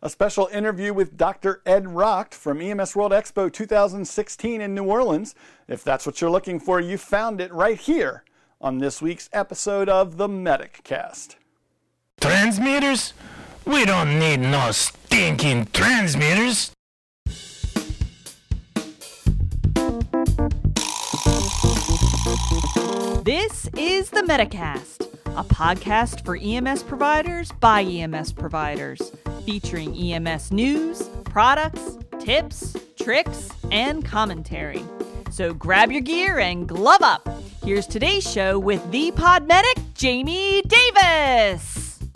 a special interview with Dr. Ed Rocht from EMS World Expo 2016 in New Orleans. If that's what you're looking for, you found it right here on this week's episode of the Mediccast. Transmitters? We don't need no stinking transmitters. This is the Mediccast, a podcast for EMS providers by EMS providers, featuring EMS news, products, tips, tricks, and commentary. So grab your gear and glove up. Here's today's show with the pod medic, Jamie Davis.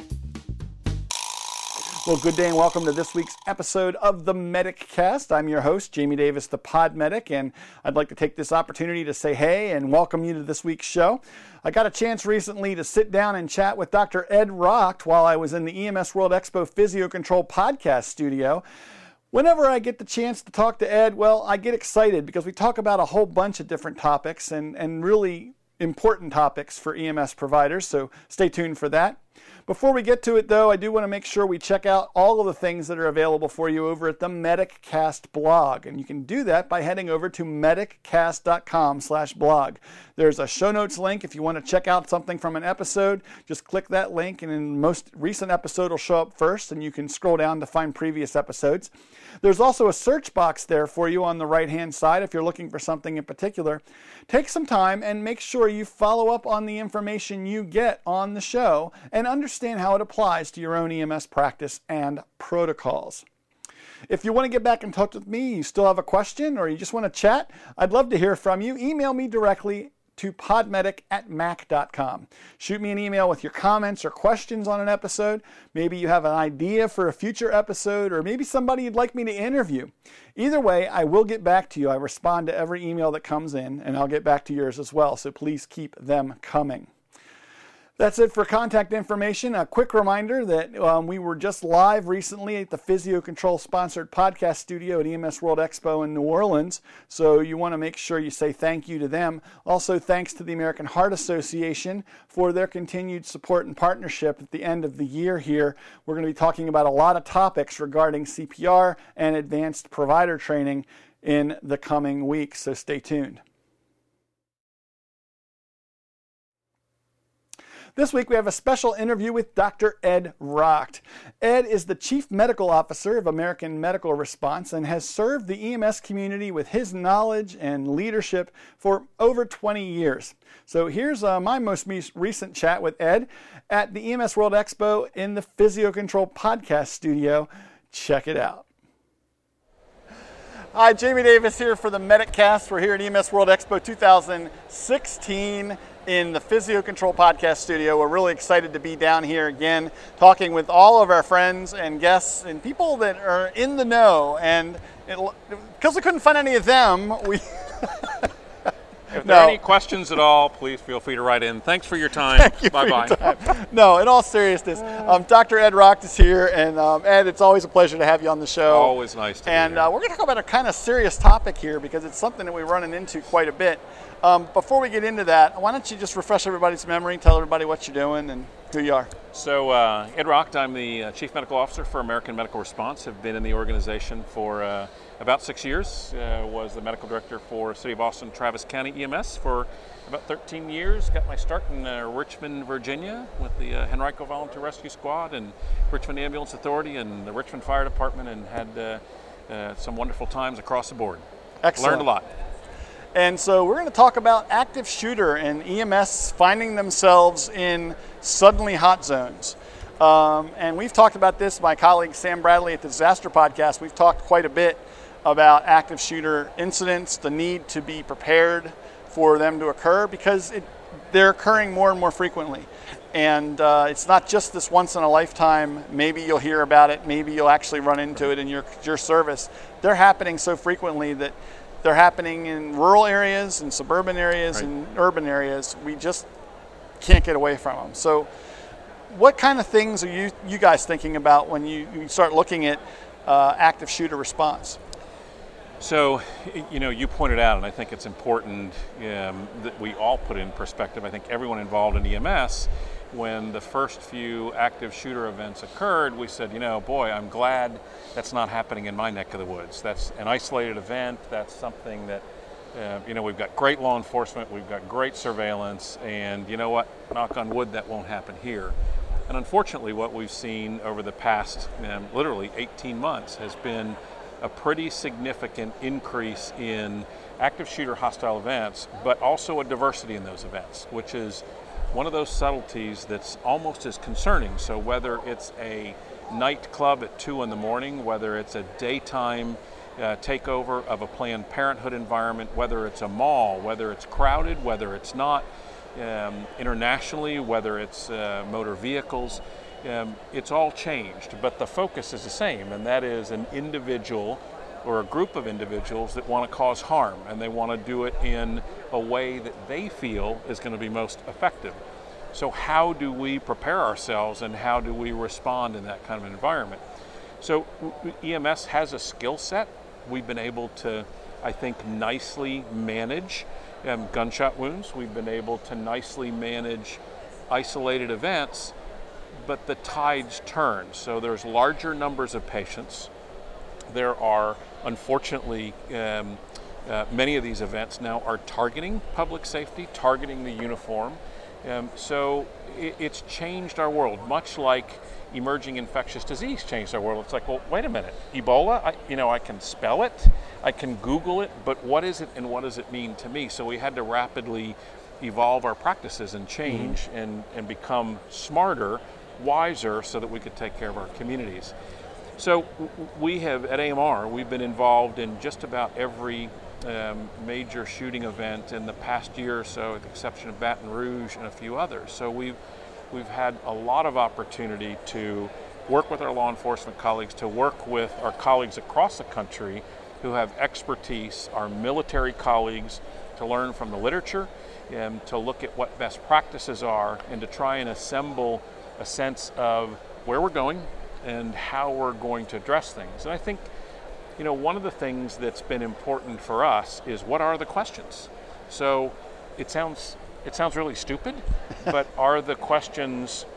Well, good day and welcome to this week's episode of the Mediccast. I'm your host, Jamie Davis, the pod medic, and I'd like to take this opportunity to say hey and welcome you to this week's show. I got a chance recently to sit down and chat with Dr. Ed Rocht while I was in the EMS World Expo Physio-Control podcast studio. Whenever I get the chance to talk to Ed, well, I get excited because we talk about a whole bunch of different topics and really important topics for EMS providers, so stay tuned for that. Before we get to it, though, I do want to make sure we check out all of the things that are available for you over at the Mediccast blog. And you can do that by heading over to mediccast.com/blog. There's a show notes link if you want to check out something from an episode. Just click that link, and in the most recent episode will show up first, and you can scroll down to find previous episodes. There's also a search box there for you on the right-hand side if you're looking for something in particular. Take some time and make sure you follow up on the information you get on the show and understand how it applies to your own EMS practice and protocols. If you want to get back in touch with me, you still have a question, or you just want to chat, I'd love to hear from you. Email me directly to podmedic@mac.com. Shoot me an email with your comments or questions on an episode. Maybe you have an idea for a future episode, or maybe somebody you'd like me to interview. Either way, I will get back to you. I respond to every email that comes in, and I'll get back to yours as well, so please keep them coming. That's it for contact information. A quick reminder that we were just live recently at the Physio-Control sponsored podcast studio at EMS World Expo in New Orleans. So you want to make sure you say thank you to them. Also, thanks to the American Heart Association for their continued support and partnership at the end of the year here. We're going to be talking about a lot of topics regarding CPR and advanced provider training in the coming weeks. So stay tuned. This week we have a special interview with Dr. Ed Rocht. Ed is the Chief Medical Officer of American Medical Response and has served the EMS community with his knowledge and leadership for over 20 years. So here's my most recent chat with Ed at the EMS World Expo in the Physio-Control podcast studio. Check it out. Hi, Jamie Davis here for the Mediccast. We're here at EMS World Expo 2016 in the Physio-Control podcast studio. We're really excited to be down here again, talking with all of our friends and guests and people that are in the know. And because we couldn't find any of them, we... If there are any questions at all, please feel free to write in. Thanks for your time. Thank you Bye-bye. for your time. No, in all seriousness, Dr. Ed Rocht is here, and Ed, it's always a pleasure to have you on the show. Always nice to be here. We're going to talk about a kind of serious topic here because it's something that we're running into quite a bit. Before we get into that, why don't you just refresh everybody's memory, tell everybody what you're doing and who you are. So, Ed Rocht, I'm the Chief Medical Officer for American Medical Response. I've been in the organization for about 6 years. Was the Medical Director for City of Austin, Travis County EMS for about 13 years. Got my start in Richmond, Virginia with the Henrico Volunteer Rescue Squad and Richmond Ambulance Authority and the Richmond Fire Department, and had some wonderful times across the board. Excellent. Learned a lot. And so we're going to talk about active shooter and EMS finding themselves in suddenly hot zones. And we've talked about this, my colleague Sam Bradley at the Disaster Podcast. We've talked quite a bit about active shooter incidents, the need to be prepared for them to occur because they're occurring more and more frequently. And it's not just this once in a lifetime, maybe you'll hear about it, maybe you'll actually run into it in your service. They're happening so frequently that they're happening in rural areas, in suburban areas, right, in urban areas. We just can't get away from them. So what kind of things are you guys thinking about when you start looking at active shooter response? So, you pointed out, and I think it's important that we all put in perspective, I think everyone involved in EMS, when the first few active shooter events occurred, we said, boy, I'm glad that's not happening in my neck of the woods. That's an isolated event. That's something that, we've got great law enforcement, we've got great surveillance, and you know what, knock on wood, that won't happen here. And unfortunately, what we've seen over the past literally 18 months has been a pretty significant increase in active shooter hostile events, but also a diversity in those events, which is one of those subtleties that's almost as concerning. So whether it's a nightclub at 2 a.m, whether it's a daytime takeover of a Planned Parenthood environment, whether it's a mall, whether it's crowded, whether it's not, internationally, whether it's motor vehicles, it's all changed, but the focus is the same, and that is an individual or a group of individuals that want to cause harm, and they want to do it in a way that they feel is going to be most effective. So how do we prepare ourselves, and how do we respond in that kind of environment? So EMS has a skill set. We've been able to, I think, nicely manage gunshot wounds. We've been able to nicely manage isolated events, but the tides turn. So there's larger numbers of patients. There are, unfortunately, many of these events now are targeting public safety, targeting the uniform. So it's changed our world, much like emerging infectious disease changed our world. It's like, well, wait a minute, Ebola, I can spell it, I can Google it, but what is it and what does it mean to me? So we had to rapidly evolve our practices and change and become smarter, wiser, so that we could take care of our communities. So we have, at AMR, we've been involved in just about every major shooting event in the past year or so, with the exception of Baton Rouge and a few others. So we've had a lot of opportunity to work with our law enforcement colleagues, to work with our colleagues across the country who have expertise, our military colleagues, to learn from the literature and to look at what best practices are, and to try and assemble a sense of where we're going and how we're going to address things. And I think, one of the things that's been important for us is, what are the questions? So it sounds really stupid, but are the questions,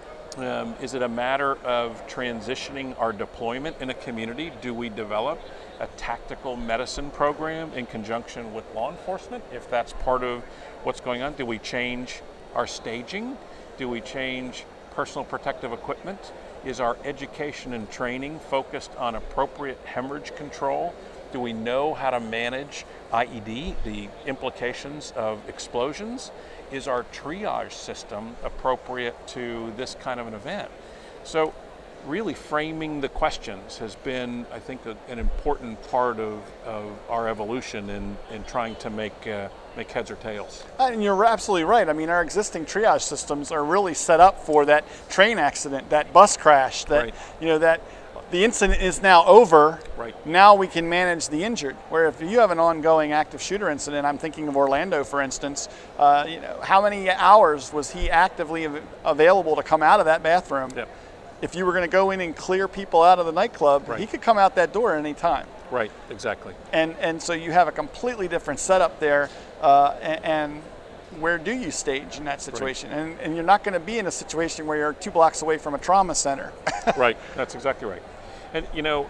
is it a matter of transitioning our deployment in a community? Do we develop a tactical medicine program in conjunction with law enforcement, if that's part of what's going on? Do we change our staging? Do we change personal protective equipment? Is our education and training focused on appropriate hemorrhage control? Do we know how to manage IED, the implications of explosions? Is our triage system appropriate to this kind of an event? So really framing the questions has been, I think, an important part of our evolution in trying to make heads or tails. And you're absolutely right. I mean, our existing triage systems are really set up for that train accident, that bus crash, that, right. That the incident is now over. Right. Now we can manage the injured. Where if you have an ongoing active shooter incident, I'm thinking of Orlando, for instance, how many hours was he actively available to come out of that bathroom? Yep. If you were going to go in and clear people out of the nightclub, right. He could come out that door at any time. Right, exactly. And so you have a completely different setup there, and where do you stage in that situation? Right. And you're not going to be in a situation where you're 2 blocks away from a trauma center. Right, that's exactly right. And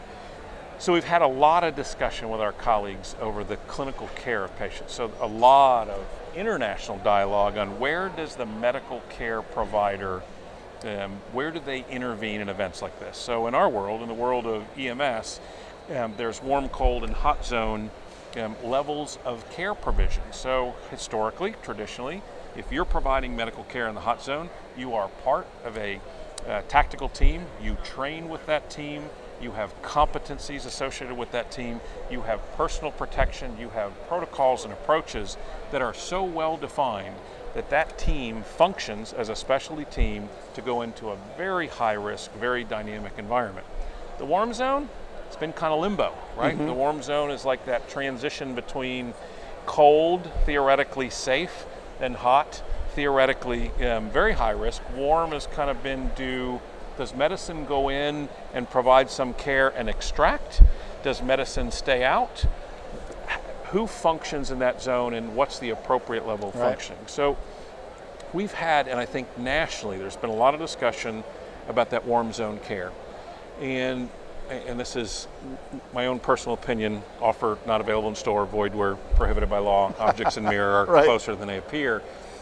so we've had a lot of discussion with our colleagues over the clinical care of patients. So a lot of international dialogue on where does the medical care provider, where do they intervene in events like this? So in our world, in the world of EMS, there's warm, cold, and hot zone levels of care provision. So historically, traditionally, if you're providing medical care in the hot zone, you are part of a tactical team. You train with that team. You have competencies associated with that team. You have personal protection. You have protocols and approaches that are so well defined that that team functions as a specialty team to go into a very high risk, very dynamic environment. The warm zone, it's been kind of limbo, right? Mm-hmm. The warm zone is like that transition between cold, theoretically safe, and hot, theoretically very high risk. Warm has kind of been does medicine go in and provide some care and extract? Does medicine stay out? Who functions in that zone, and what's the appropriate level of functioning? So we've had, and I think nationally, there's been a lot of discussion about that warm zone care. And this is my own personal opinion, offer not available in store, void where prohibited by law, objects in mirror are Right. closer than they appear.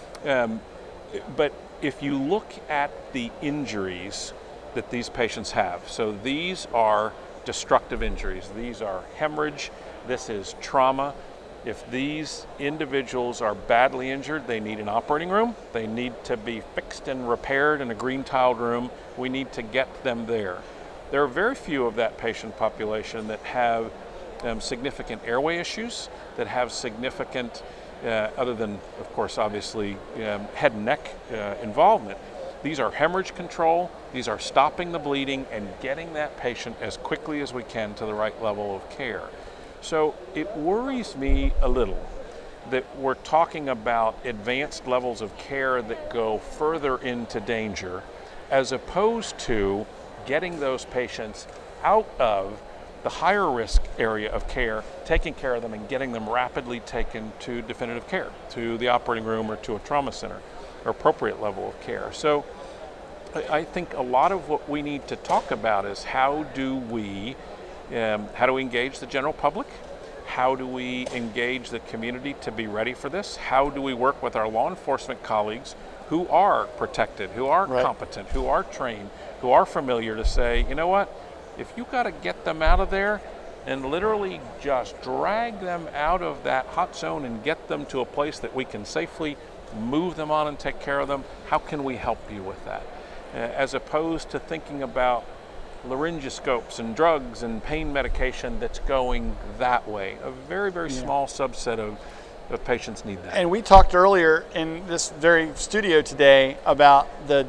But if you look at the injuries that these patients have, so these are destructive injuries, these are hemorrhage, this is trauma. If these individuals are badly injured, they need an operating room, they need to be fixed and repaired in a green tiled room, we need to get them there. There are very few of that patient population that have significant airway issues, that have significant, other than, of course, obviously, head and neck involvement. These are hemorrhage control, these are stopping the bleeding and getting that patient as quickly as we can to the right level of care. So it worries me a little that we're talking about advanced levels of care that go further into danger, as opposed to getting those patients out of the higher risk area of care, taking care of them and getting them rapidly taken to definitive care, to the operating room or to a trauma center or appropriate level of care. So I think a lot of what we need to talk about is how do we engage the general public? How do we engage the community to be ready for this? How do we work with our law enforcement colleagues who are protected, who are Right. competent, who are trained, who are familiar to say, you know what, if you got to get them out of there and literally just drag them out of that hot zone and get them to a place that we can safely move them on and take care of them, how can we help you with that? As opposed to thinking about laryngoscopes and drugs and pain medication that's going that way. A very, very small subset of patients need that. And we talked earlier in this very studio today about the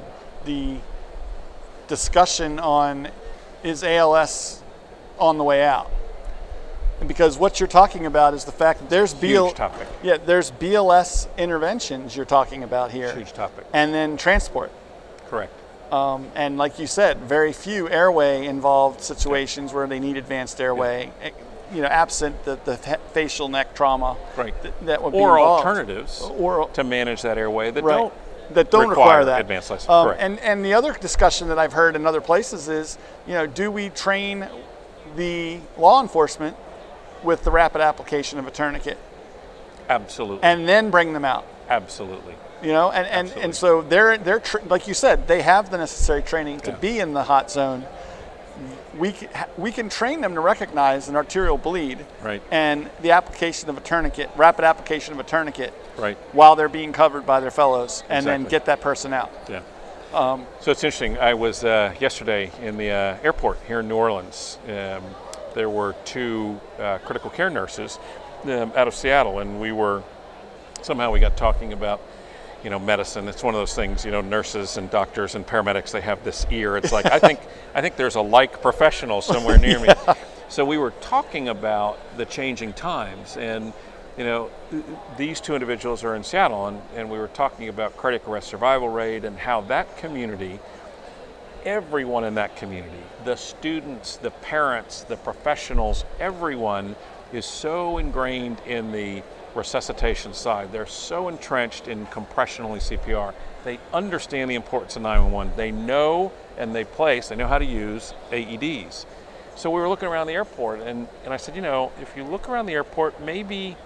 discussion on is ALS on the way out? Because what you're talking about is the fact that there's Huge topic. there's BLS interventions you're talking about here. Huge topic. And then transport. Correct. And like you said, very few airway involved situations where they need advanced airway, absent the facial neck trauma. Right. That would be Or involved. alternatives Or to manage that airway that Right. don't don't require that advanced license. Correct. And the other discussion that I've heard in other places is, do we train the law enforcement with the rapid application of a tourniquet Absolutely. and then bring them out? Absolutely. And so they're like you said, they have the necessary training to be in the hot zone. We can train them to recognize an arterial bleed, Right. and the application of a tourniquet, rapid application of a tourniquet, Right. while they're being covered by their fellows, and then Exactly. get that person out. Yeah. So it's interesting. I was yesterday in the airport here in New Orleans. There were two critical care nurses out of Seattle, and we got talking about medicine. It's one of those things, nurses and doctors and paramedics, they have this ear. It's like, I think there's a like professional somewhere near me. So we were talking about the changing times, and these two individuals are in Seattle, and we were talking about cardiac arrest survival rate and how that community, everyone in that community, the students, the parents, the professionals, everyone is so ingrained in the resuscitation side. They're so entrenched in compression-only CPR. They understand the importance of 911. They know and they know how to use AEDs. So we were looking around the airport, and I said, if you look around the airport, maybe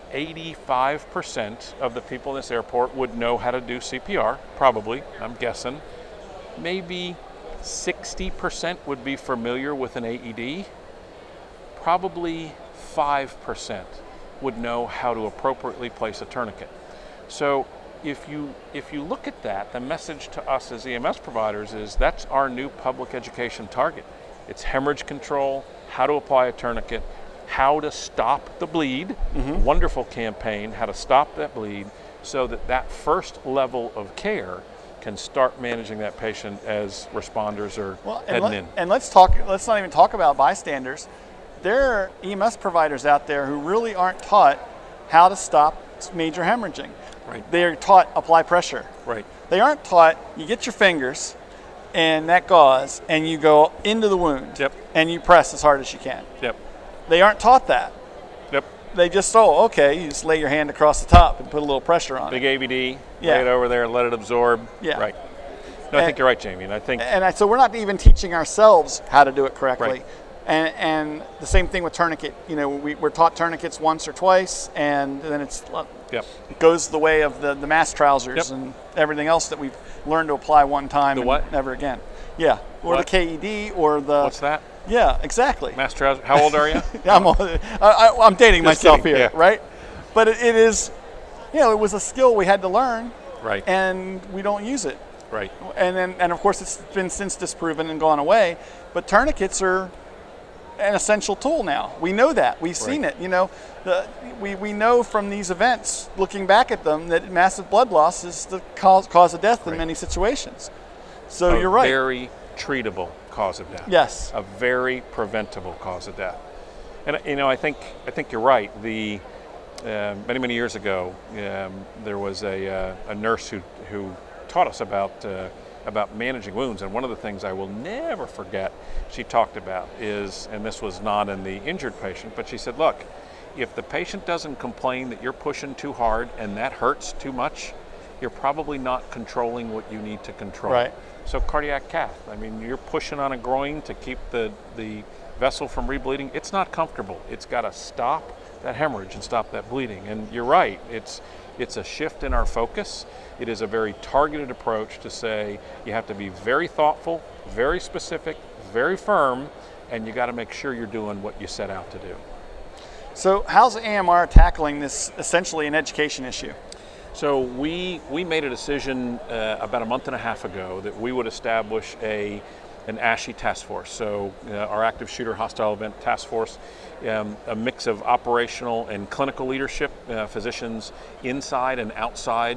85% of the people in this airport would know how to do CPR, probably, I'm guessing. Maybe 60% would be familiar with an AED. Probably 5% would know how to appropriately place a tourniquet. So if you look at that, the message to us as EMS providers is that's our new public education target. It's hemorrhage control, how to apply a tourniquet, how to stop the bleed, wonderful campaign, how to stop that bleed so that first level of care can start managing that patient as responders are heading in. And let's not even talk about bystanders. There are EMS providers out there who really aren't taught how to stop major hemorrhaging. Right. They are taught apply pressure. Right. They aren't taught you get your fingers and that gauze and you go into the wound. Yep. And you press as hard as you can. Yep. They aren't taught that. Yep. they just, okay, you just lay your hand across the top and put a little pressure on Big it. AVD, Yeah. lay it over there, let it absorb. Yeah. Right. No, I think you're right, Jamie. And I think So we're not even teaching ourselves how to do it correctly. Right. And the same thing with tourniquet. We're taught tourniquets once or twice, and then it goes the way of the mass trousers and everything else that we've learned to apply one time The and what? never again. Yeah, or What? the KED, or the... What's that? Yeah, exactly. Mass trousers. How old are you? I'm dating Just myself kidding, here, yeah. right? But it is, it was a skill we had to learn, Right. and we don't use it. Right. And of course, it's been since disproven and gone away. But tourniquets are an essential tool now. We know that. We've seen it. We know from these events, looking back at them, that massive blood loss is the cause of death in many situations. So you're right. A very treatable cause of death. Yes. A very preventable cause of death. And I think you're right. The many years ago, there was a nurse who taught us about managing wounds, and one of the things I will never forget she talked about is, and this was not in the injured patient, but she said, look, if the patient doesn't complain that you're pushing too hard and that hurts too much, you're probably not controlling what you need to control. Right. So cardiac cath, you're pushing on a groin to keep the vessel from rebleeding. It's not comfortable. It's got to stop that hemorrhage and stop that bleeding. And you're right, it's a shift in our focus. It is a very targeted approach to say you have to be very thoughtful, very specific, very firm, and you got to make sure you're doing what you set out to do. So how's AMR tackling this essentially an education issue? So we made a decision about a month and a half ago that we would establish an ASHE task force. So our active shooter hostile event task force, a mix of operational and clinical leadership, physicians inside and outside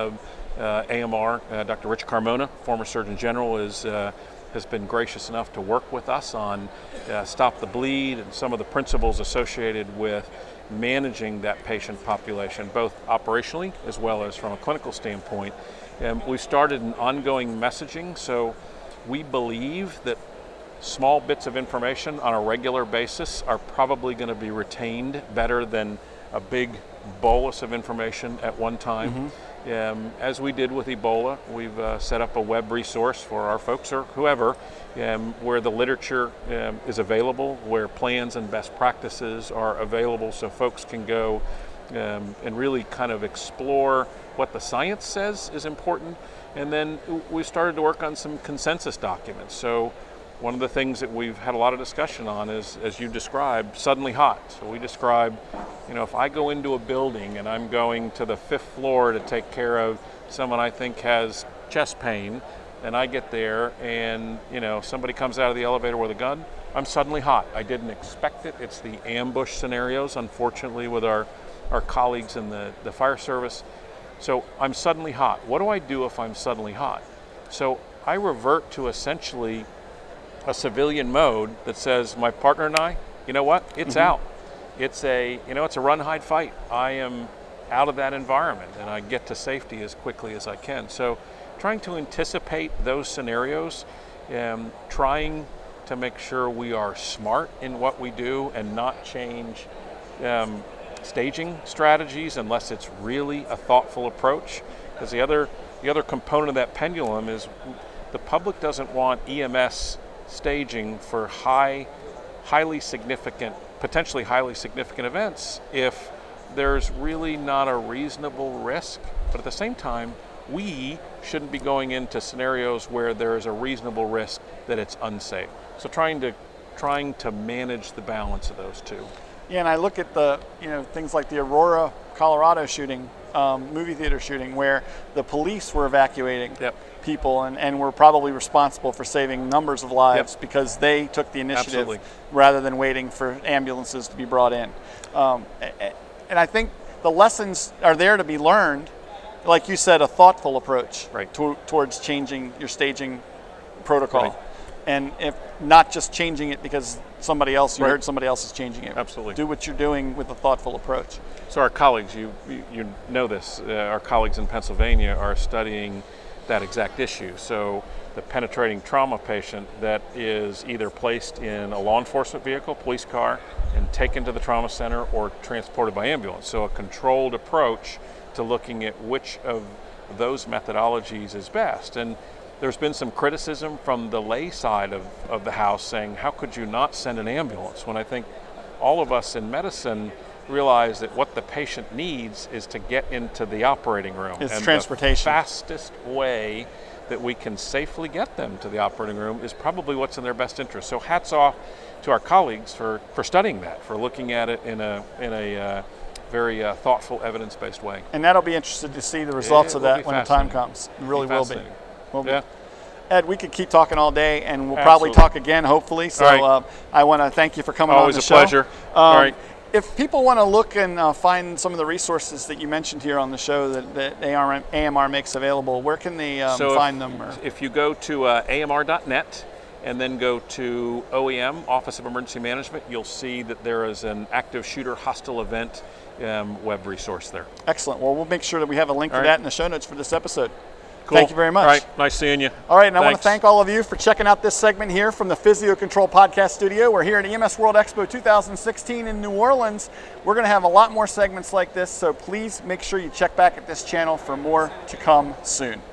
AMR. Dr. Rich Carmona, former Surgeon General, has been gracious enough to work with us on Stop the Bleed and some of the principles associated with managing that patient population, both operationally as well as from a clinical standpoint. We started an ongoing messaging, so we believe that small bits of information on a regular basis are probably going to be retained better than a big bolus of information at one time. As we did with Ebola, we've set up a web resource for our folks or whoever where the literature is available, where plans and best practices are available so folks can go and really kind of explore what the science says is important. And then we started to work on some consensus documents. So one of the things that we've had a lot of discussion on is, as you described, suddenly hot. So we describe, if I go into a building and I'm going to the 5th floor to take care of someone I think has chest pain, and I get there and, somebody comes out of the elevator with a gun, I'm suddenly hot. I didn't expect it. It's the ambush scenarios, unfortunately, with our colleagues in the fire service. So I'm suddenly hot. What do I do if I'm suddenly hot? So I revert to essentially a civilian mode that says, my partner and I, you know what? It's out. It's a run, hide, fight. I am out of that environment and I get to safety as quickly as I can. So trying to anticipate those scenarios, trying to make sure we are smart in what we do and not change staging strategies unless it's really a thoughtful approach. Because the other component of that pendulum is the public doesn't want EMS staging for highly significant, potentially highly significant events if there's really not a reasonable risk. But at the same time, we shouldn't be going into scenarios where there is a reasonable risk that it's unsafe. So trying to manage the balance of those two. Yeah, and I look at the things like the Aurora, Colorado shooting, movie theater shooting, where the police were evacuating people and were probably responsible for saving numbers of lives because they took the initiative rather than waiting for ambulances to be brought in. And I think the lessons are there to be learned. Like you said, a thoughtful approach towards changing your staging protocol. Right. And if not just changing it because somebody else, you heard somebody else is changing it. Absolutely. Do what you're doing with a thoughtful approach. So our colleagues, you know this, our colleagues in Pennsylvania are studying that exact issue. So the penetrating trauma patient that is either placed in a law enforcement vehicle, police car, and taken to the trauma center or transported by ambulance. So a controlled approach to looking at which of those methodologies is best. And there's been some criticism from the lay side of the house saying, how could you not send an ambulance? When I think all of us in medicine realize that what the patient needs is to get into the operating room. It's and transportation. The fastest way that we can safely get them to the operating room is probably what's in their best interest. So hats off to our colleagues for studying that, for looking at it in a very thoughtful, evidence-based way. And that'll be interested to see the results of that when the time comes. It really will be. Yeah. Ed, we could keep talking all day, and we'll probably talk again, hopefully. So right. I want to thank you for coming Always on the show. Always a pleasure. All right. If people want to look and find some of the resources that you mentioned here on the show that AMR makes available, where can they find them? If you go to AMR.net and then go to OEM, Office of Emergency Management, you'll see that there is an active shooter hostile event web resource there. Excellent. Well, we'll make sure that we have a link to that in the show notes for this episode. Cool. Thank you very much. All right. Nice seeing you. All right, and I want to thank all of you for checking out this segment here from the Physio Control Podcast Studio. We're here at EMS World Expo 2016 in New Orleans. We're going to have a lot more segments like this, so please make sure you check back at this channel for more to come soon.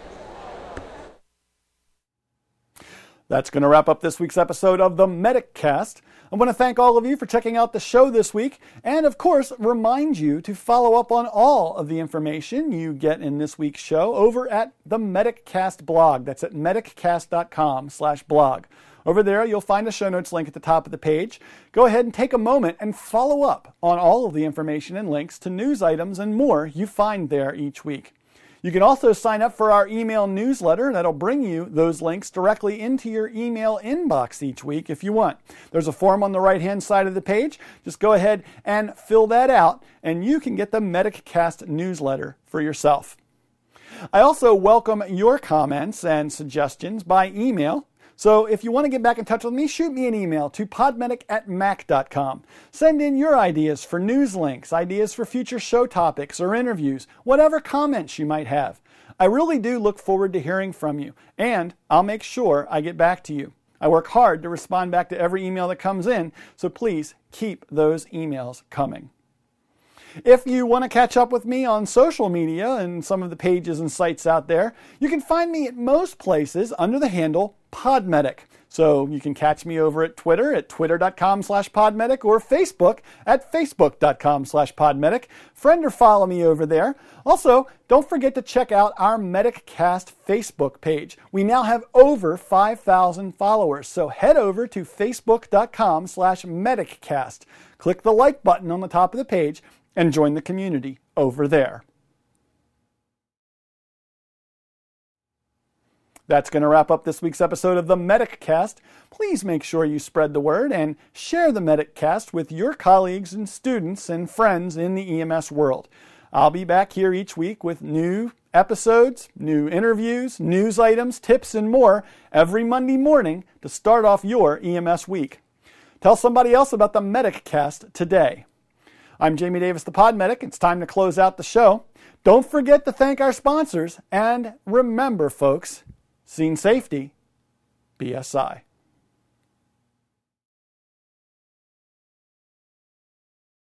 That's going to wrap up this week's episode of the MedicCast. I want to thank all of you for checking out the show this week, and of course, remind you to follow up on all of the information you get in this week's show over at the MedicCast blog. That's at mediccast.com/blog. Over there, you'll find a show notes link at the top of the page. Go ahead and take a moment and follow up on all of the information and links to news items and more you find there each week. You can also sign up for our email newsletter that'll bring you those links directly into your email inbox each week if you want. There's a form on the right-hand side of the page. Just go ahead and fill that out, and you can get the MedicCast newsletter for yourself. I also welcome your comments and suggestions by email. So if you want to get back in touch with me, shoot me an email to podmedic@mac.com. Send in your ideas for news links, ideas for future show topics or interviews, whatever comments you might have. I really do look forward to hearing from you, and I'll make sure I get back to you. I work hard to respond back to every email that comes in, so please keep those emails coming. If you want to catch up with me on social media and some of the pages and sites out there, you can find me at most places under the handle Podmedic. So you can catch me over at Twitter at twitter.com/Podmedic or Facebook at facebook.com/Podmedic. Friend or follow me over there. Also, don't forget to check out our MedicCast Facebook page. We now have over 5,000 followers, so head over to facebook.com/MedicCast. Click the like button on the top of the page and join the community over there. That's going to wrap up this week's episode of the MedicCast. Please make sure you spread the word and share the MedicCast with your colleagues and students and friends in the EMS world. I'll be back here each week with new episodes, new interviews, news items, tips, and more every Monday morning to start off your EMS week. Tell somebody else about the MedicCast today. I'm Jamie Davis, the Podmedic. It's time to close out the show. Don't forget to thank our sponsors, and remember, folks, scene safety, BSI.